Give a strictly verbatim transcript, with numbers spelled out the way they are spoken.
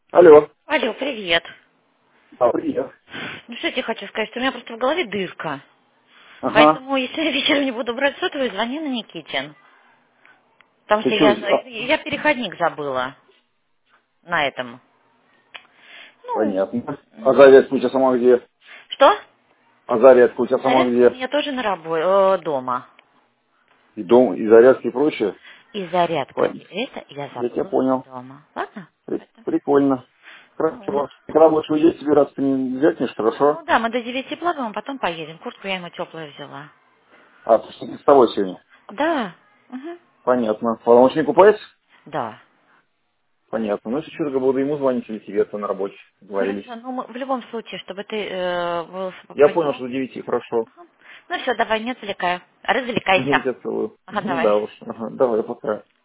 Алло. Алло, привет. Да, привет. Ну что я тебе хочу сказать, что у меня просто в голове дырка. Ага. Поэтому, если я вечером не буду брать сотовый, звони на Никитин. Потому Ты что что, я, а, я переходник забыла на этом. Ну, понятно. А зарядка у тебя сама где? что? А зарядка у тебя сама Зарядка у где? меня тоже на работе, дома. И дом, и зарядка, и прочее? И зарядка, Понятно. и это я Я тебя забыла понял. дома. Ладно? При- Это- Прикольно. Ну вот. Хорошо. Когда будешь уезжать, собираться, ты не взять, хорошо? Ну да, мы до девяти плаваем, а потом поедем. Куртку я ему теплую взяла. А, ты с тобой сегодня? Да. Угу. Понятно. Он не купается? Да. Понятно. Ну, если что-то буду ему звонить или тебе, то на рабочий. Договорились. Хорошо, ну мы в любом случае, чтобы ты э, был Я понял, спокойнее. что до девяти, хорошо. Ага. Ну все, давай, не отвлекаю. Я Развлекайся. тебя целую. Ага, Ну давай. да уж. Ага. Давай, пока.